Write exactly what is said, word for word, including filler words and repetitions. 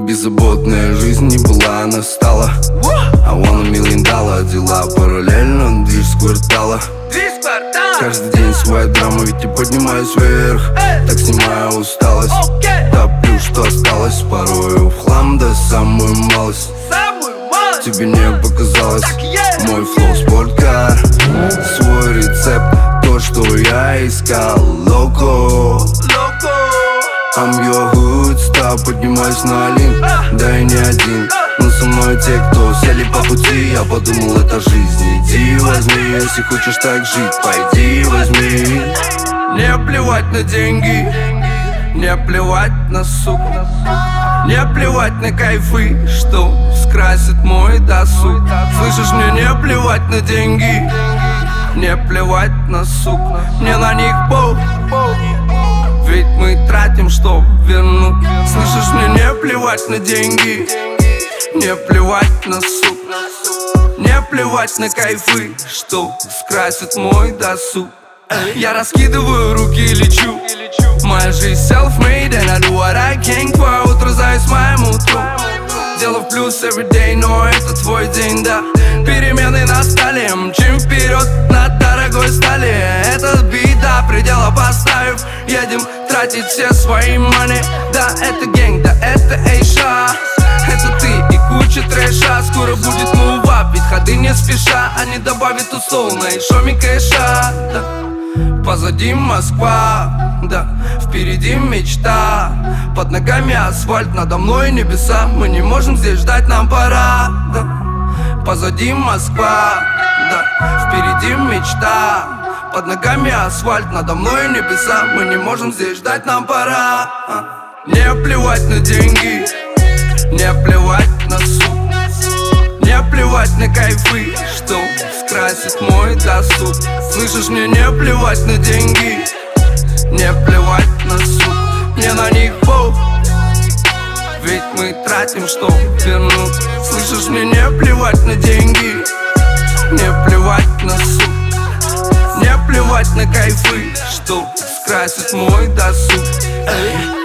Беззаботная жизнь не была, она стала. А вон million доллар, дела параллельно, движ с квартала. Каждый день своя драма, ведь я поднимаюсь вверх. Так снимаю усталость, топлю, что осталось. Порою в хлам, да самую малость. Тебе не показалось мой флоу спорткар. Свой рецепт, то, что я искал. Локо, I'm your hood star, поднимаюсь на линк, да и не один. Но со мной те, кто сели по пути. Я подумал, это жизнь, иди возьми. Если хочешь так жить, пойди возьми. Не плевать на деньги, не плевать на сук, не плевать на кайфы, что скрасит мой досуг. Слышишь, мне не плевать на деньги, не плевать на сук, мне на них пол. Ведь мы тратим, чтоб вернуть. Слышишь, мне не плевать на деньги, не плевать на сук, не плевать на кайфы, что скрасит мой досуг. Я раскидываю руки и лечу. Моя жизнь self-made, and I do what I can. По утру заюсь моему утру. Дело в плюс every day, но это твой день, да. Перемены настали, мчим вперед на дорогой стали. Это беда, предела поставив. Едем тратить все свои money. Да, это гэнг, да, это Эйша. Это ты и куча трэша. Скоро будет мува, ведь ходы не спеша. Они добавят усол на шоме кэша, да. Позади Москва, да, впереди мечта. Под ногами асфальт, надо мной небеса. Мы не можем здесь ждать, нам пора, да. Позади Москва, да, впереди мечта. Под ногами асфальт, надо мной небеса. Мы не можем здесь ждать, нам пора. Не плевать на деньги, не плевать на сук, не плевать на кайфы, что скрасит мой досуг. Слышишь, мне не плевать на деньги, не плевать на сук, мне на них пол. Ведь мы тратим, чтоб вернуть. Слышишь, мне не плевать на деньги, не плевать на сук, не плевать на кайфы, что скрасит мой досуг. Эй.